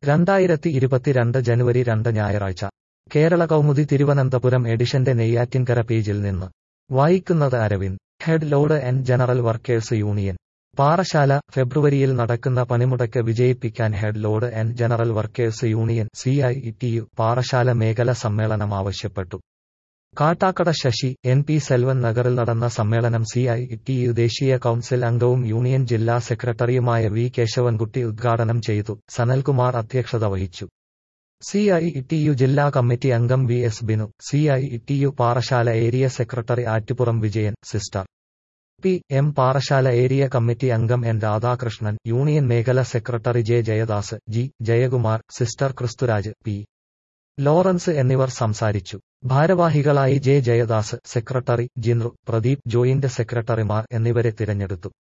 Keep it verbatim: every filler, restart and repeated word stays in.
രണ്ടായിരത്തി ഇരുപത്തിരണ്ട് ജനുവരി രണ്ട് ഞായറാഴ്ച കേരള കൗമുദി തിരുവനന്തപുരം എഡിഷന്റെ നെയ്യാറ്റിൻകര പേജിൽ നിന്ന് വായിക്കുന്നത് Aravind. Head load and general workers union Parassala. ഫെബ്രുവരിയിൽ നടക്കുന്ന പണിമുടക്ക് വിജയിപ്പിക്കാൻ head load and general workers union C I T U Parassala മേഖല സമ്മേളനം ആവശ്യപ്പെട്ടു. കാട്ടാക്കട ശശി എൻ പി സെൽവൻ നഗറിൽ നടന്ന സമ്മേളനം സി ഐ ടി യു ദേശീയ കൗൺസിൽ അംഗവും യൂണിയൻ ജില്ലാ സെക്രട്ടറിയുമായ വി കേശവൻകുട്ടി ഉദ്ഘാടനം ചെയ്തു. സനൽകുമാർ അധ്യക്ഷത വഹിച്ചു. സി ഐ ടി യു ജില്ലാ കമ്മിറ്റി അംഗം V S Binu, C I T U Parassala area secretary Attupuram Vijayan, sister P M Parassala area committee അംഗം എൻ രാധാകൃഷ്ണൻ, യൂണിയൻ മേഖല secretary J Jayadas, G Jayakumar, sister Kristhuraj, P Lawrence എന്നിവർ സംസാരിച്ചു. ഭാരവാഹികളായി J Jayadas, secretary Jintu, Pradeep, joint സെക്രട്ടറിമാർ എന്നിവരെ തിരഞ്ഞെടുത്തു.